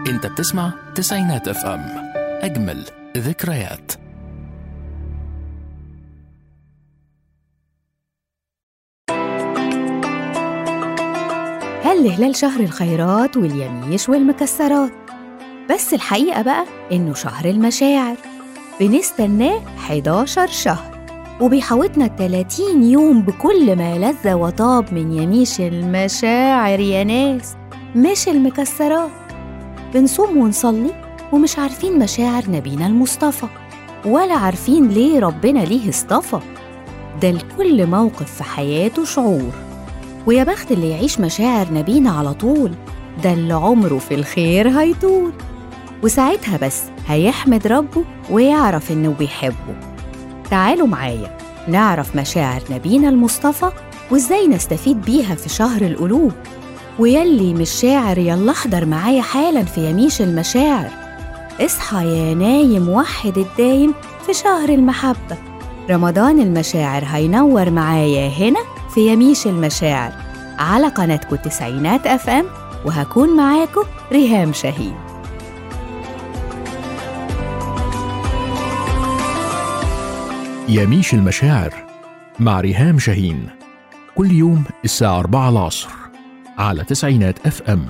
انت بتسمع تسعينات اف ام، اجمل ذكريات. هل هلال شهر الخيرات واليميش والمكسرات، بس الحقيقة بقى إنه شهر المشاعر. بنستناه 11 شهر وبيحوطنا 30 يوم بكل ما لذ وطاب من يميش المشاعر يا ناس، مش المكسرات. بنصوم ونصلي ومش عارفين مشاعر نبينا المصطفى، ولا عارفين ليه ربنا ليه اصطفى. ده لكل موقف في حياته شعور، ويا بخت اللي يعيش مشاعر نبينا على طول، ده اللي عمره في الخير هيطول. وساعتها بس هيحمد ربه ويعرف إنه بيحبه. تعالوا معايا نعرف مشاعر نبينا المصطفى وإزاي نستفيد بيها في شهر القلوب. ويلي مش شاعر يلا احضر معايا حالا في يميش المشاعر. اصحى يا نايم وحد الدايم في شهر المحبة. رمضان المشاعر هينور معايا هنا في يميش المشاعر على قناتكم تسعينات اف ام، وهكون معاكم ريهام شاهين. يميش المشاعر مع ريهام شاهين، كل يوم الساعة 4 العصر على تسعينات اف ام.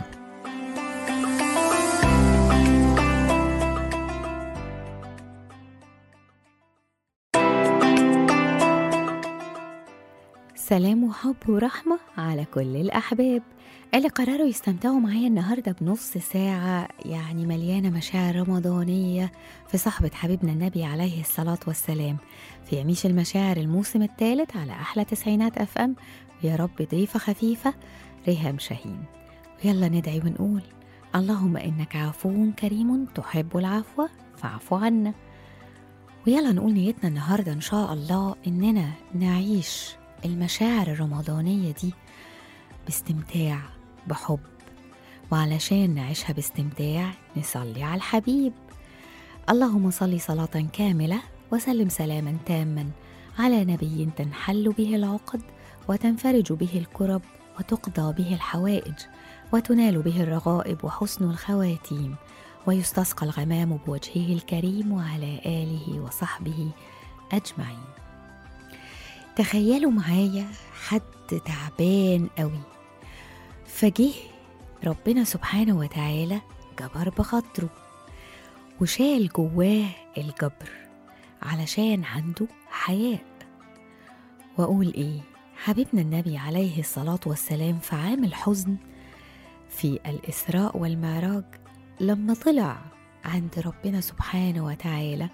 سلام وحب ورحمة على كل الأحباب اللي قرروا يستمتعوا معايا النهاردة بنص ساعة يعني مليانة مشاعر رمضانية في صحبة حبيبنا النبي عليه الصلاة والسلام في يميش المشاعر الموسم الثالث على أحلى تسعينات أف أم. يا رب ضيفة خفيفة ريهام شاهين. ويلا ندعي ونقول: اللهم إنك عفو كريم تحب العفو فاعف عنا. ويلا نقول نيتنا النهاردة إن شاء الله إننا نعيش المشاعر الرمضانية دي باستمتاع بحب، وعلشان نعيشها باستمتاع نصلي على الحبيب. اللهم صل صلاة كاملة وسلم سلاما تاما على نبي تنحل به العقد وتنفرج به الكرب وتقضى به الحوائج وتنال به الرغائب وحسن الخواتيم ويستسقى الغمام بوجهه الكريم وعلى آله وصحبه أجمعين. تخيلوا معايا حد تعبان قوي، فجه ربنا سبحانه وتعالى جبر بخاطره وشال جواه الجبر علشان عنده حياء. وأقول إيه، حبيبنا النبي عليه الصلاة والسلام في عام الحزن في الإسراء والمعراج لما طلع عند ربنا سبحانه وتعالى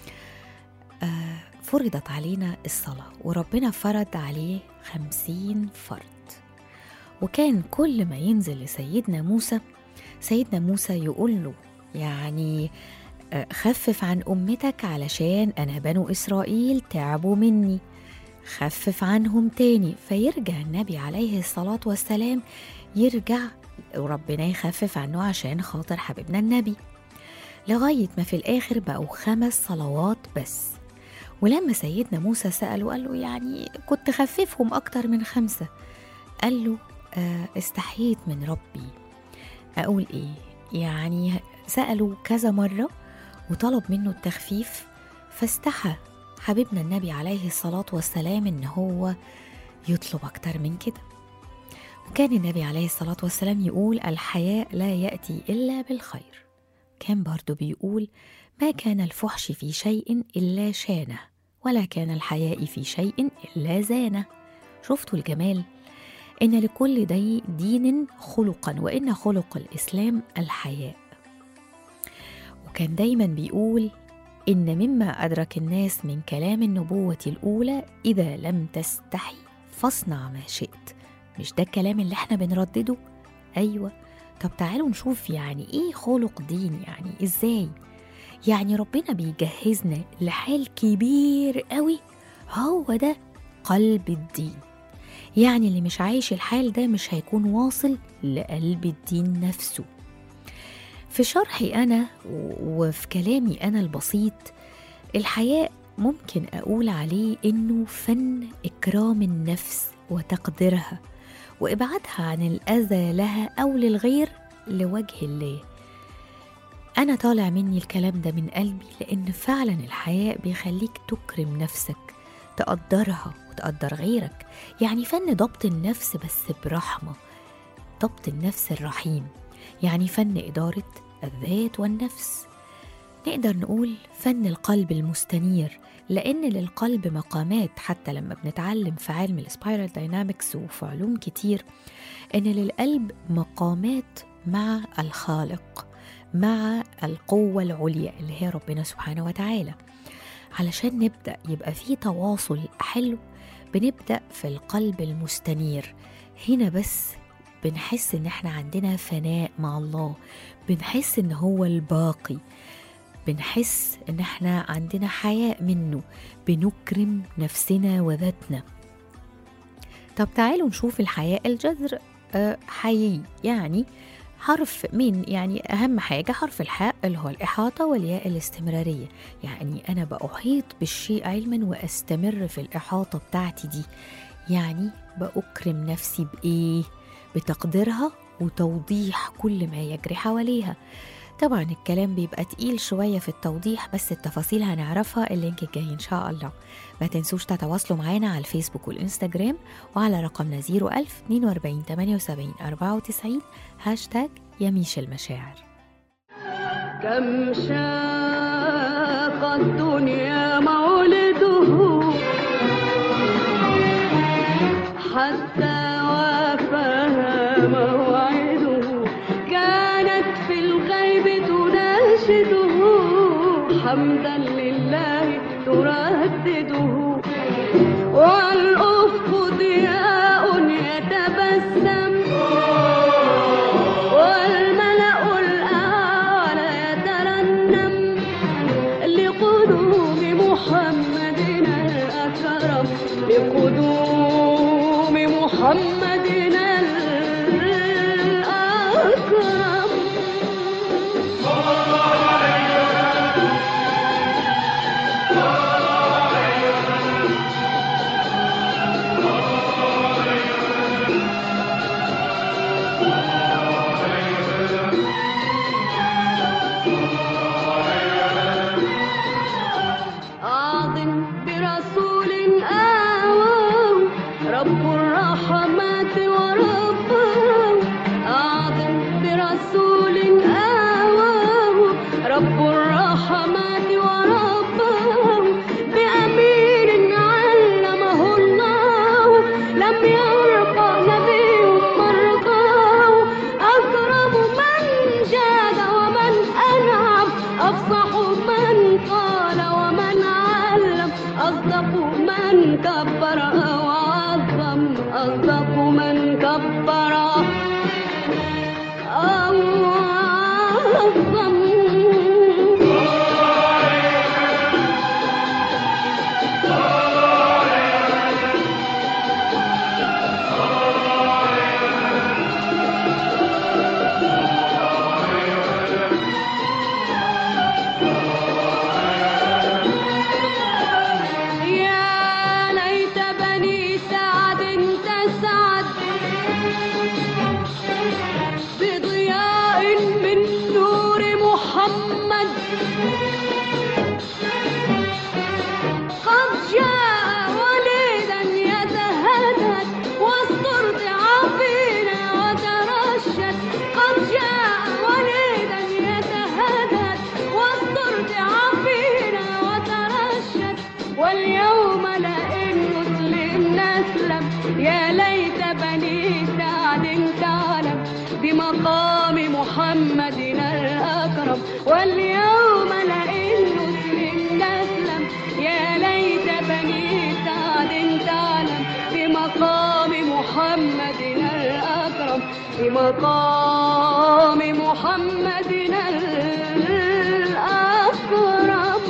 فرضت علينا الصلاة، وربنا فرض عليه 50 فرض. وكان كل ما ينزل لسيدنا موسى يقول له يعني خفف عن أمتك علشان أنا بنو إسرائيل تعبوا مني، خفف عنهم تاني. فيرجع النبي عليه الصلاة والسلام يرجع وربنا يخفف عنه عشان خاطر حبيبنا النبي، لغاية ما في الآخر بقوا 5 صلوات بس. ولما سيدنا موسى سأله قال له يعني كنت خففهم أكتر من 5، قال له استحييت من ربي. أقول إيه يعني، سأله كذا مرة وطلب منه التخفيف، فاستحى حبيبنا النبي عليه الصلاة والسلام إن هو يطلب أكتر من كده. وكان النبي عليه الصلاة والسلام يقول: الحياء لا يأتي إلا بالخير. كان برضو بيقول: ما كان الفحش في شيء إلا شانه، ولا كان الحياء في شيء إلا زانه. شفتوا الجمال؟ إن لكل دين خلقا، وإن خلق الإسلام الحياء. وكان دايما بيقول: إن مما أدرك الناس من كلام النبوة الأولى إذا لم تستحي فاصنع ما شئت. مش ده الكلام اللي احنا بنردده؟ أيوة. طب تعالوا نشوف يعني إيه خلق دين، يعني إزاي؟ يعني ربنا بيجهزنا لحال كبير قوي، هو ده قلب الدين. يعني اللي مش عايش الحال ده مش هيكون واصل لقلب الدين نفسه. في شرحي أنا وفي كلامي أنا البسيط، الحياء ممكن أقول عليه إنه فن إكرام النفس وتقديرها وإبعادها عن الأذى لها أو للغير لوجه الله. أنا طالع مني الكلام ده من قلبي، لأن فعلا الحياء بيخليك تكرم نفسك، تقدرها وتقدر غيرك. يعني فن ضبط النفس بس برحمة، ضبط النفس الرحيم، يعني فن إدارة الذات والنفس. نقدر نقول فن القلب المستنير، لأن للقلب مقامات. حتى لما بنتعلم في علم السبايرال داينامكس وفي علوم كتير، إن للقلب مقامات مع الخالق، مع القوة العليا اللي هي ربنا سبحانه وتعالى. علشان نبدأ يبقى فيه تواصل حلو، بنبدأ في القلب المستنير. هنا بس بنحس إن احنا عندنا فناء مع الله، بنحس إن هو الباقي، بنحس إن احنا عندنا حياء منه، بنكرم نفسنا وذاتنا. طب تعالوا نشوف الحياء الجذر حيي، يعني حرف من، يعني أهم حاجة حرف الحاء اللي هو الإحاطة، والياء الاستمرارية. يعني أنا بأحيط بالشيء علما وأستمر في الإحاطة بتاعتي دي. يعني بأكرم نفسي بإيه؟ بتقديرها وتوضيح كل ما يجري حواليها. طبعا الكلام بيبقى تقيل شوية في التوضيح، بس التفاصيل هنعرفها اللينك الجاي إن شاء الله. ما تنسوش تتواصلوا معانا على الفيسبوك والإنستجرام، وعلى رقمنا 01000 42 78 94 هاشتاج يميش المشاعر. كم شاق الدنيا مولده حتى وافاها موعده، كانت في الغيب تناشده حمدا لله تردده، والأفق ضياء يتبسم والملأ الأعلى يترنم لقدوم محمدنا الأكرم، لقدوم محمدنا الأكرم. واليوم لئن مسلم نسلم، يا ليت بني سعد تعلم بمقام محمدنا الأكرم، بمقام محمدنا الأكرم.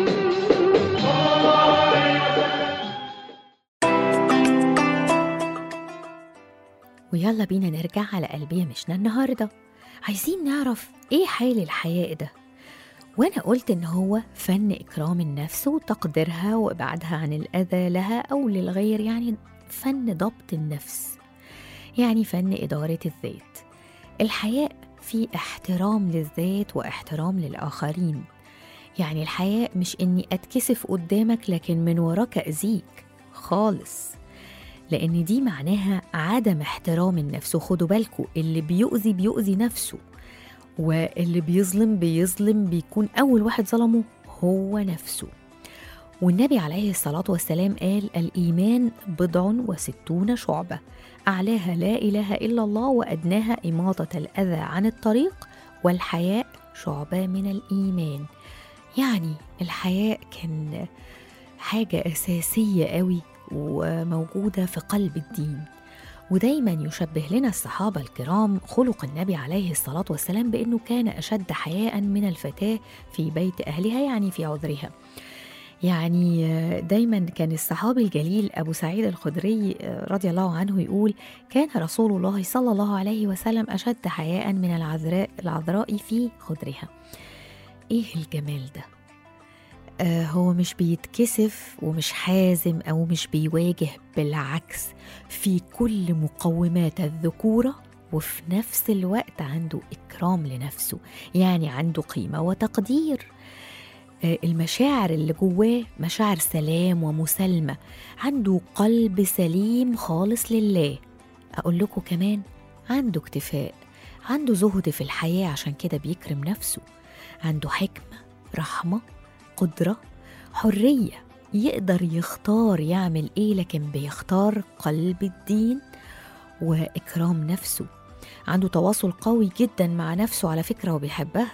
ويلا بينا نرجع على قلبي مشنا النهاردة. عايزين نعرف ايه حال الحياء ده، وانا قلت ان هو فن اكرام النفس وتقديرها وابعادها عن الاذى لها او للغير، يعني فن ضبط النفس، يعني فن ادارة الذات. الحياء في احترام للذات واحترام للآخرين. يعني الحياء مش إني أتكسف قدامك لكن من وراك أذيك خالص، لأن دي معناها عدم احترام النفس. وخدوا بالكوا اللي بيؤذي نفسه، واللي بيظلم بيكون أول واحد ظلمه هو نفسه. والنبي عليه الصلاة والسلام قال: الإيمان 60 شعبة، أعلاها لا إله إلا الله، وأدناها إماطة الأذى عن الطريق، والحياء شعبة من الإيمان. يعني الحياء كان حاجة أساسية قوي وموجودة في قلب الدين. ودايما يشبه لنا الصحابة الكرام خلق النبي عليه الصلاة والسلام بأنه كان أشد حياء من الفتاة في بيت أهلها، يعني في عذرها. يعني دايما كان الصحابي الجليل أبو سعيد الخدري رضي الله عنه يقول: كان رسول الله صلى الله عليه وسلم أشد حياء من العذراء في خدرها. إيه الجمال ده! هو مش بيتكسف ومش حازم أو مش بيواجه، بالعكس في كل مقومات الذكورة، وفي نفس الوقت عنده إكرام لنفسه، يعني عنده قيمة وتقدير. المشاعر اللي جواه مشاعر سلام ومسالمة، عنده قلب سليم خالص لله. أقول لكم كمان عنده اكتفاء، عنده زهد في الحياة، عشان كده بيكرم نفسه. عنده حكمة، رحمة، قدرة، حرية، يقدر يختار يعمل إيه، لكن بيختار قلب الدين وإكرام نفسه. عنده تواصل قوي جدا مع نفسه على فكرة، وبيحبها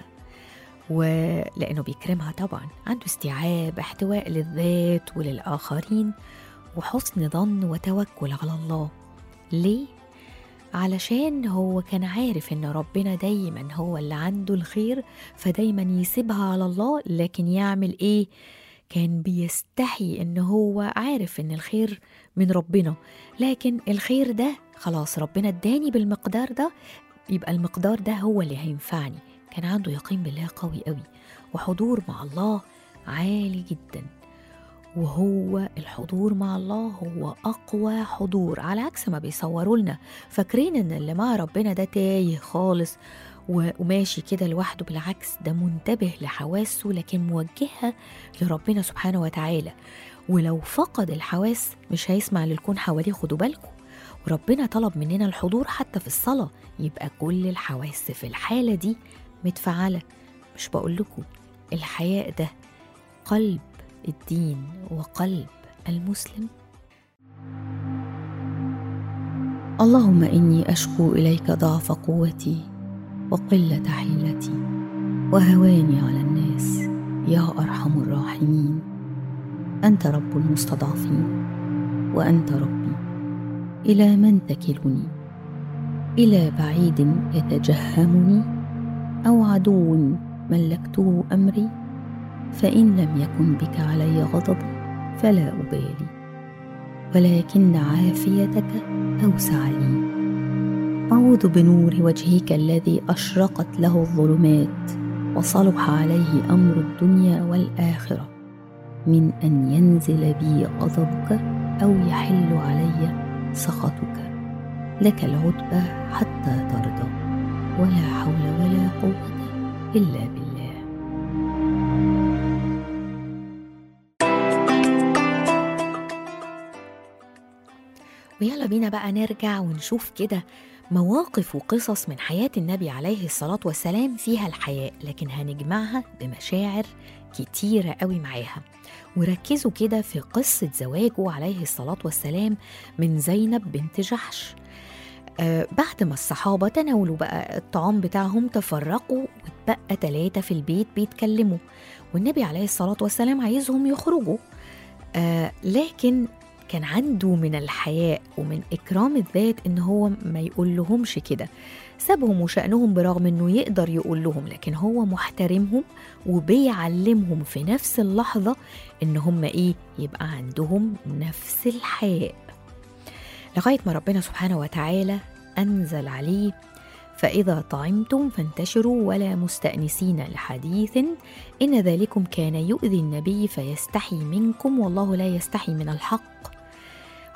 ولأنه بيكرمها طبعا. عنده استيعاب، احتواء للذات وللآخرين، وحسن ظن وتوكل على الله. ليه؟ علشان هو كان عارف إن ربنا دايما هو اللي عنده الخير، فدايما يسيبها على الله. لكن يعمل إيه؟ كان بيستحي إن هو عارف إن الخير من ربنا، لكن الخير ده خلاص ربنا اداني بالمقدار ده، يبقى المقدار ده هو اللي هينفعني. كان عنده يقين بالله قوي قوي، وحضور مع الله عالي جدا. وهو الحضور مع الله هو أقوى حضور، على عكس ما بيصوروا لنا، فاكرين إن اللي مع ربنا ده تايه خالص وماشي كده لوحده. بالعكس ده منتبه لحواسه، لكن موجهها لربنا سبحانه وتعالى. ولو فقد الحواس مش هيسمع للكون حواليه، خدوا بالكم. وربنا طلب مننا الحضور حتى في الصلاة، يبقى كل الحواس في الحالة دي متفعلة. مش بقول لكم الحياء ده قلب الدين وقلب المسلم؟ اللهم إني أشكو إليك ضعف قوتي وقلة حيلتي وهواني على الناس يا أرحم الراحمين. أنت رب المستضعفين وأنت ربي، إلى من تكلني؟ إلى بعيد يتجهمني أو عدو ملكته أمري؟ فإن لم يكن بك علي غضب فلا أبالي، ولكن عافيتك أوسع لي. أعوذ بنور وجهك الذي أشرقت له الظلمات وصلح عليه أمر الدنيا والآخرة من أن ينزل بي غضبك أو يحل علي سخطك. لك العتبى حتى ترضى، ولا حول ولا قوة إلا بالله. ويلا بينا بقى نرجع ونشوف كده مواقف وقصص من حياة النبي عليه الصلاة والسلام فيها الحياء، لكن هنجمعها بمشاعر كتيرة قوي معاها. وركزوا كده في قصة زواجه عليه الصلاة والسلام من زينب بنت جحش. بعد ما الصحابة تناولوا بقى الطعام بتاعهم تفرقوا، واتبقى 3 في البيت بيتكلموا، والنبي عليه الصلاة والسلام عايزهم يخرجوا. لكن كان عنده من الحياء ومن إكرام الذات إن هو ما يقول لهمش كده، سابهم وشأنهم برغم إنه يقدر يقول لهم، لكن هو محترمهم وبيعلمهم في نفس اللحظة إن هم إيه، يبقى عندهم نفس الحياء. لغاية ما ربنا سبحانه وتعالى أنزل عليه: فإذا طعمتم فانتشروا ولا مستأنسين لحديث إن ذلكم كان يؤذي النبي فيستحي منكم والله لا يستحي من الحق.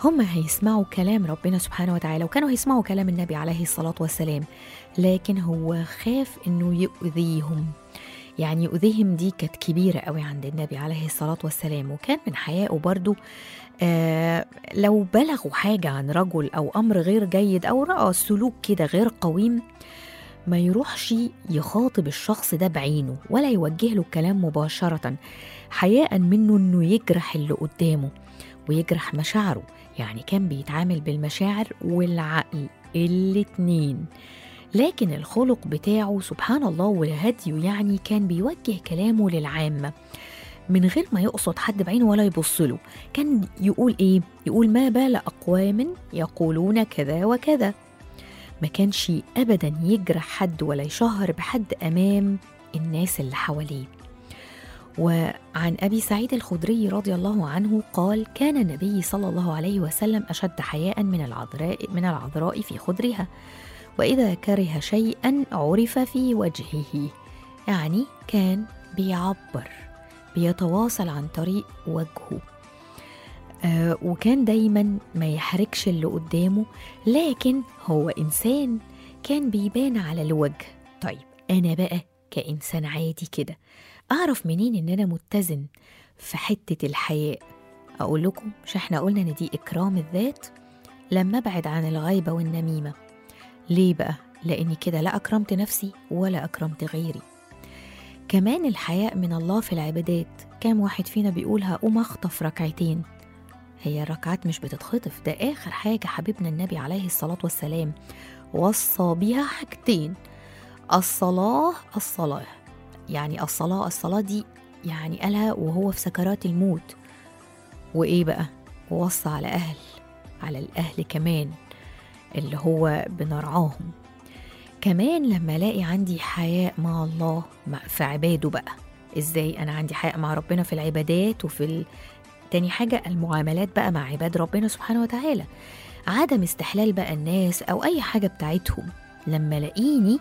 هم هيسمعوا كلام ربنا سبحانه وتعالى، وكانوا هيسمعوا كلام النبي عليه الصلاة والسلام، لكن هو خاف إنه يؤذيهم. يعني يؤذيهم دي كانت كبيرة قوي عند النبي عليه الصلاة والسلام، وكان من حيائه برضو لو بلغوا حاجة عن رجل أو أمر غير جيد أو رأى سلوك كده غير قويم، ما يروحش يخاطب الشخص ده بعينه ولا يوجه له الكلام مباشرة، حياء منه إنه يجرح اللي قدامه ويجرح مشاعره. يعني كان بيتعامل بالمشاعر والعقل الاتنين، لكن الخلق بتاعه سبحان الله وهديه يعني كان بيوجه كلامه للعامة من غير ما يقصد حد بعينه ولا يبصله. كان يقول إيه؟ يقول ما بال أقوام يقولون كذا وكذا. ما كانش أبدا يجرح حد ولا يشهر بحد أمام الناس اللي حواليه. وعن أبي سعيد الخدري رضي الله عنه قال كان النبي صلى الله عليه وسلم أشد حياء من العذراء في خدرها، وإذا كره شيئا عرف في وجهه. يعني كان بيعبر، بيتواصل عن طريق وجهه، وكان دايما ما يحركش اللي قدامه، لكن هو إنسان كان بيبان على الوجه. طيب أنا بقى كإنسان عادي كده أعرف منين إن أنا متزن في حتة الحياء؟ أقول لكم، مش إحنا قلنا إن دي إكرام الذات؟ لما أبعد عن الغيبة والنميمة. ليه بقى؟ لأني كده لا أكرمت نفسي ولا أكرمت غيري. كمان الحياء من الله في العبادات. كام واحد فينا بيقول هقوم أخطف ركعتين؟ هي الركعات مش بتتخطف، ده آخر حاجة حبيبنا النبي عليه الصلاة والسلام وصى بيها حاجتين: الصلاة. يعني الصلاة دي يعني قالها وهو في سكرات الموت. وإيه بقى؟ ووصى على الأهل كمان اللي هو بنرعاهم. كمان لما الاقي عندي حياء مع الله في عباده بقى، ازاي انا عندي حياء مع ربنا في العبادات وفي تاني حاجة المعاملات بقى مع عباد ربنا سبحانه وتعالى، عدم استحلال بقى الناس او اي حاجة بتاعتهم. لما لاقيني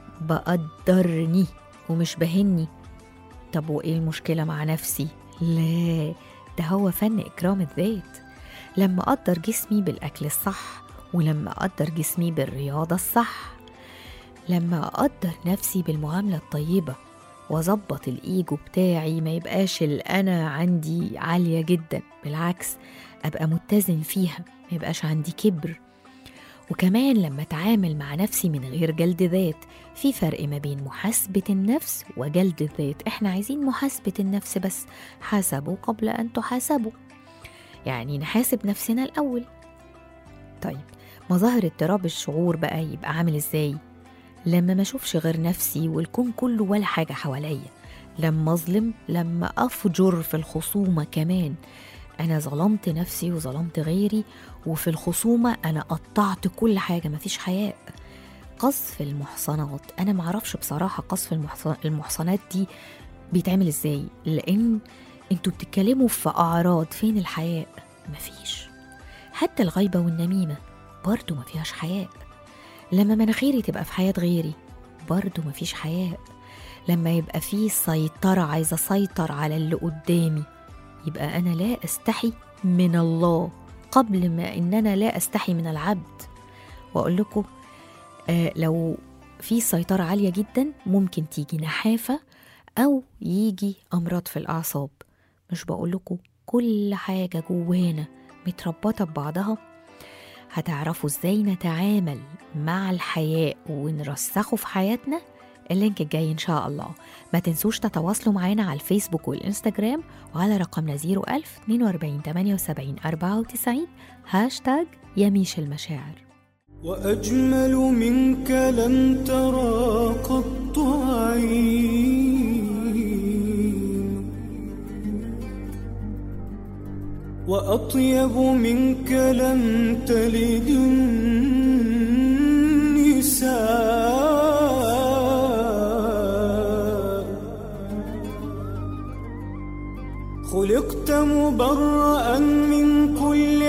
بقدرني ومش بهني، طب وايه المشكلة مع نفسي؟ لا، ده هو فن اكرام الذات. لما اقدر جسمي بالاكل الصح، ولما اقدر جسمي بالرياضة الصح، لما أقدر نفسي بالمعاملة الطيبة وأظبط الإيجو بتاعي، ما يبقاش الأنا عندي عالية جدا، بالعكس أبقى متزن فيها، ما يبقاش عندي كبر. وكمان لما أتعامل مع نفسي من غير جلد ذات. في فرق ما بين محاسبة النفس وجلد الذات. إحنا عايزين محاسبة النفس بس، حاسبوا قبل أن تحاسبوا، يعني نحاسب نفسنا الأول. طيب مظاهر اضطراب الشعور بقى يبقى عامل إزاي؟ لما ما اشوفش غير نفسي والكون كله ولا حاجة حواليا، لما اظلم، لما افجر في الخصومة كمان. انا ظلمت نفسي وظلمت غيري، وفي الخصومة انا قطعت كل حاجة، مفيش حياء. قذف المحصنات، انا معرفش بصراحة قذف المحصنات دي بيتعمل ازاي، لان انتوا بتتكلموا في اعراض، فين الحياء؟ مفيش. حتى الغيبة والنميمة برضو مفيهاش حياء. لما مناخيري تبقى في حياة غيري برضو مفيش حياء. لما يبقى فيه سيطرة، عايزة أسيطر على اللي قدامي، يبقى أنا لا أستحي من الله قبل ما إن أنا لا أستحي من العبد. وأقول لكم لو في سيطرة عالية جدا ممكن تيجي نحافة أو يجي أمراض في الأعصاب. مش بقول لكم كل حاجة جوانا متربطة ببعضها؟ هتعرفوا ازاي نتعامل مع الحياء ونرسخه في حياتنا. اللينك الجاي ان شاء الله. ما تنسوش تتواصلوا معنا على الفيسبوك والانستجرام وعلى رقمنا 01000 42 78 94 هاشتاج يميش المشاعر. وأجمل منك لم ترى قط عين، وأطيب منك لم تلد النساء، خلقت مبرأ من كل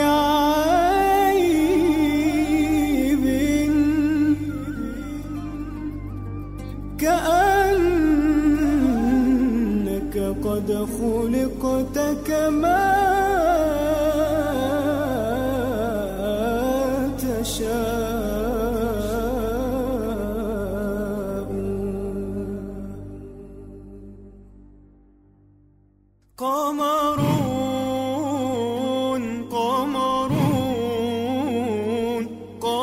عيب، كأنك قد خلقت كما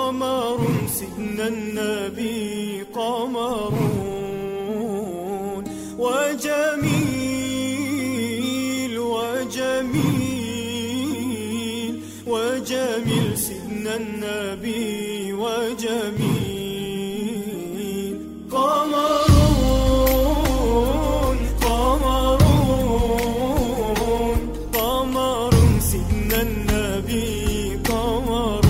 قمر سيدنا النبي قمر وجميل وجميل وجميل سيدنا النبي وجميل قمر قمر قمر سيدنا النبي قمر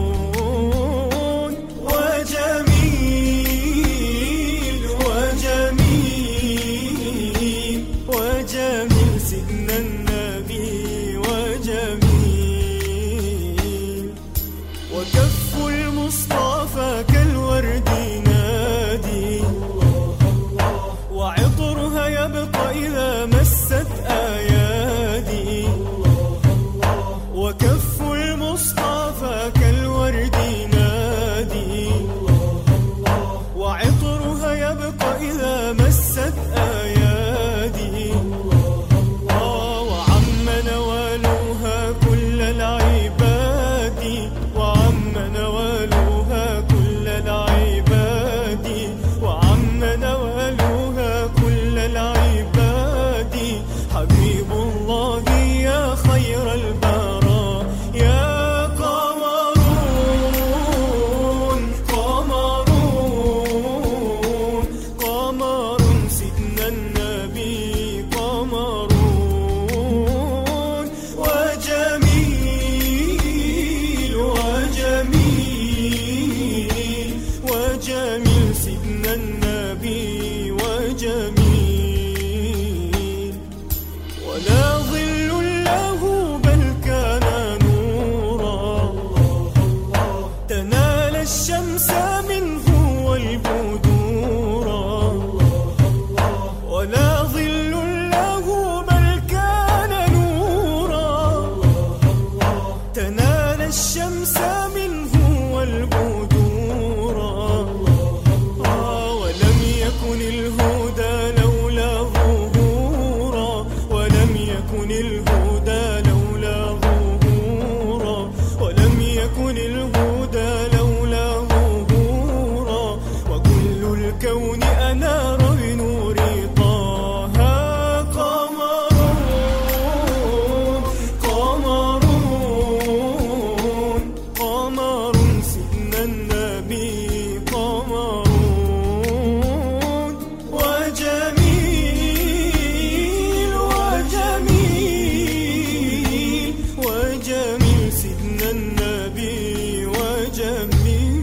وجميل وجميل وجميل سيدنا النبي وجميل وكف المصطفى كالورد نادي وعطرها يبقى إذا مست أيادي وكف المصطفى كالورد نادي وعطرها يبقى إذا مست أيادي وعم نوالها كل العباد وعم نوالها كل العباد وعم نوالها كل العباد حبيب الله يا خير البراء يا قمرون قمرون قمر سيدنا النبي قمرون وجميل وجميل وجميل سيدنا النبي وجميل ولا ظل له بل كان نورا تنال الشمس منه والبدورا ولا ظل له بل كان نورا تنال الشمس منه والبدورا ولم يكن الهدى لولا ظهورا ولم يكن الهدى لولا ظهورا ولم يكن الهدى لولا ظهورا وكل الكون أنار بنور طه قمرون قمرون قمر سيدنا النبي قمرون وجميل وجميل وجميل سيدنا النبي وجميل.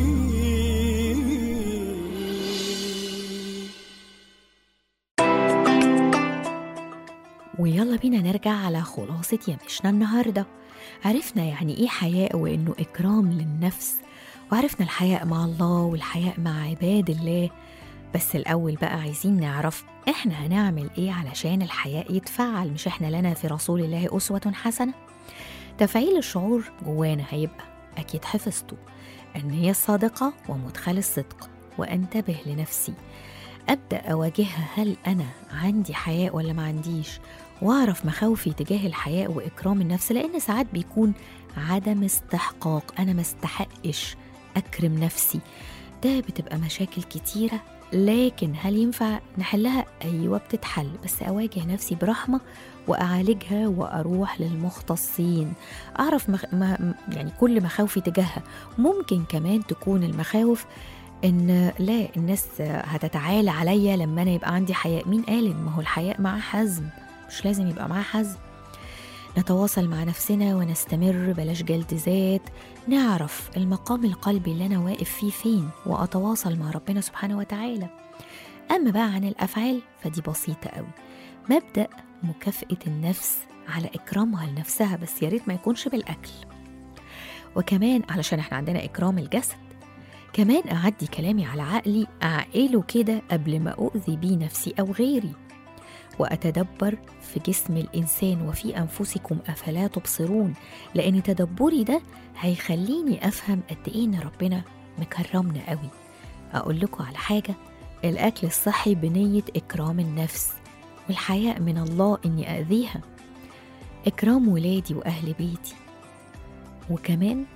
ويلا بينا نرجع على خلاصة يمشنا النهاردة. عرفنا يعني إيه حياء وإنه إكرام للنفس، وعرفنا الحياء مع الله والحياء مع عباد الله. بس الأول بقى عايزين نعرف إحنا هنعمل إيه علشان الحياء يتفعل. مش إحنا لنا في رسول الله أسوة حسنة؟ تفعيل الشعور جوانا هيبقى أكيد حفظته النية الصادقة ومدخل الصدق، وأنتبه لنفسي، أبدأ أواجهها، هل أنا عندي حياء ولا ما عنديش، وأعرف مخاوفي تجاه الحياء وإكرام النفس. لأن ساعات بيكون عدم استحقاق، أنا ما استحقش أكرم نفسي، ده بتبقى مشاكل كتيرة. لكن هل ينفع نحلها؟ أيوة بتتحل، بس أواجه نفسي برحمة وأعالجها وأروح للمختصين، أعرف يعني كل مخاوفي تجاهها. ممكن كمان تكون المخاوف إن لا الناس هتتعالى عليا لما أنا يبقى عندي حياء. مين قال؟ ما هو الحياء معاه حزم، مش لازم يبقى معاه حزم. نتواصل مع نفسنا ونستمر، بلاش جلد ذات، نعرف المقام القلبي اللي أنا واقف فيه فين، وأتواصل مع ربنا سبحانه وتعالى. أما بقى عن الأفعال فدي بسيطة قوي. مبدأ مكافأة النفس على إكرامها لنفسها، بس ياريت ما يكونش بالأكل. وكمان علشان احنا عندنا إكرام الجسد، كمان أعدي كلامي على عقلي، أعقله كده قبل ما أؤذي بيه نفسي أو غيري. وأتدبر في جسم الإنسان وفي أنفسكم أفلا تبصرون، لأن تدبري ده هيخليني أفهم قد إيه إن ربنا مكرمنا قوي. أقول لكم على حاجة، الأكل الصحي بنية إكرام النفس، والحياء من الله إني أذيها، إكرام ولادي وأهل بيتي. وكمان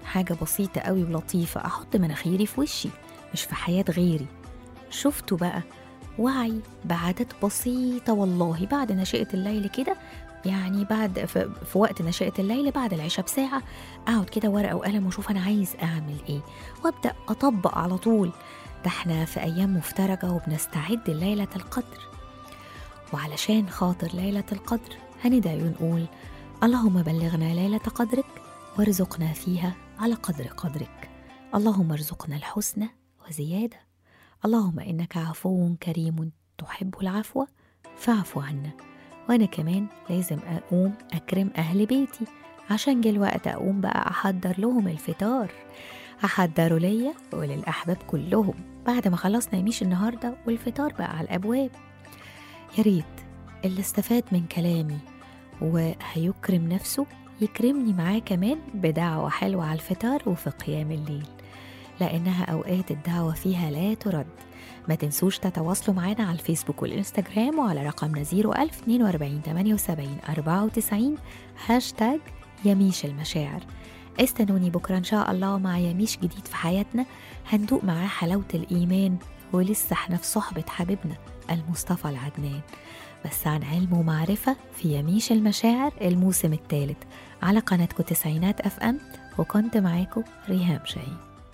حاجة بسيطة قوي ولطيفة، أحط مناخيري في وشي مش في حياة غيري. شفتوا بقى وعي بعادات بسيطة والله. بعد نشأة الليل كده، يعني بعد في وقت نشأة الليل بعد العشاء بساعة أقعد كده ورقة وقلم وشوف أنا عايز أعمل إيه وأبدأ أطبق على طول. ده احنا في أيام مفترجة وبنستعد لليلة القدر، وعلشان خاطر ليلة القدر هندعي ونقول اللهم بلغنا ليلة قدرك وارزقنا فيها على قدر قدرك. اللهم ارزقنا الحسنى وزيادة. اللهم إنك عفو كريم تحب العفو فاعف عنا. وأنا كمان لازم أقوم أكرم أهل بيتي، عشان جه الوقت أقوم بقى أحضر لهم الفطار، أحضره ليا وللأحباب كلهم بعد ما خلصنا يميش النهاردة والفطار بقى على الأبواب. يا ريت اللي استفاد من كلامي وهيكرم نفسه يكرمني معاه كمان بدعوة حلوة على الفطار وفي قيام الليل، لأنها أوقات الدعوة فيها لا ترد. ما تنسوش تتواصلوا معنا على الفيسبوك والإنستجرام وعلى رقمنا 01042 78 94 هاشتاج يميش المشاعر. استنوني بكرة إن شاء الله مع يميش جديد في حياتنا، هندوق معاه حلاوة الإيمان، ولسه احنا في صحبة حبيبنا المصطفى العدنان، بس عن علم ومعرفة في يميش المشاعر الموسم الثالث على قناتكم تسعينات FM. وكنت معاكم ريهام شاهين.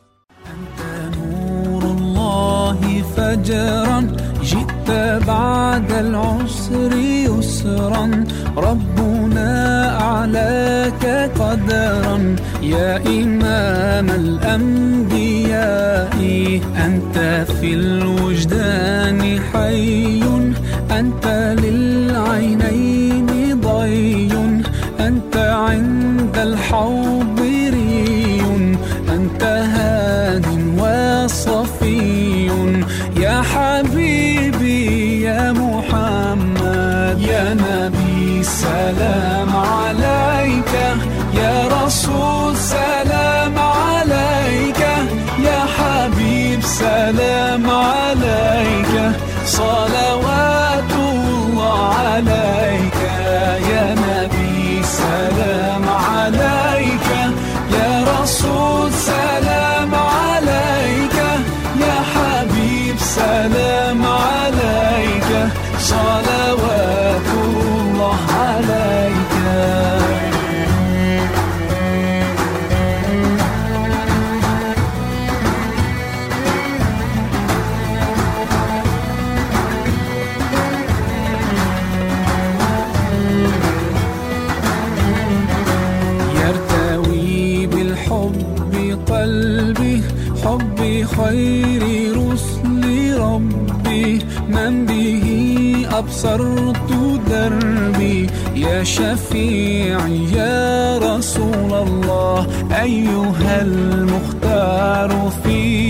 أنت نور الله فجرا، جئت بعد العسر يسرا، ربنا أعلاك قدرا يا إمام الأنبياء. أنت في الوجدان حي، أنت للعينين ضي، أنت عند الحوض ري، أنت هاد وصفي يا حبيبي يا محمد يا نبي سلام عليك، يا رسول سلام عليك، يا حبيب سلام عليك، صلوات الله عليك يا نبي سلام عليك، يا رسول سلام عليك، يا حبيب سلام عليك، صلوات الله عليك. يرتوي بالحب قلبي، حب خير رسل ربي، من به أبصرت دربي، يا شفيعي يا رسول الله، أيها المختار في